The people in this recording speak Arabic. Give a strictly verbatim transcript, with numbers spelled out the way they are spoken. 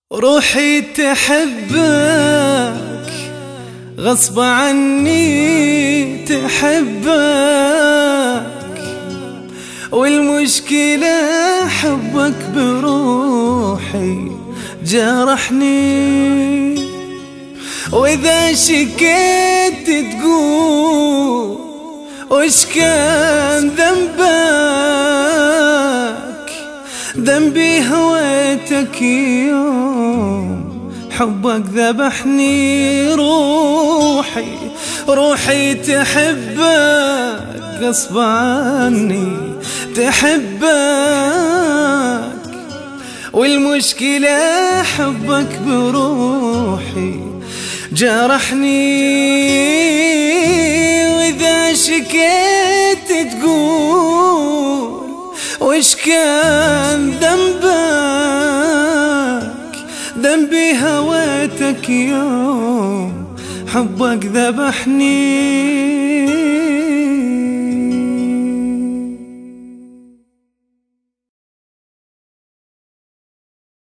روحي تحبك غصب عني تحبك، والمشكلة حبك بروحي جرحني. وإذا شكيت تقول وش كان ذنبك، ذنبي هويتك يوم حبك ذبحني. روحي روحي تحبك غصب عني تحبك، والمشكلة حبك بروحي جرحني. وإذا شكيت تقول وش كان ذنبك، ذنبي هويتك يوم حبك ذبحني.